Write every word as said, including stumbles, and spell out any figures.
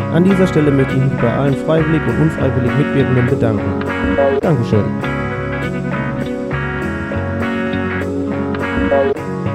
An dieser Stelle möchte ich mich bei allen freiwillig und unfreiwillig Mitwirkenden bedanken. Dankeschön.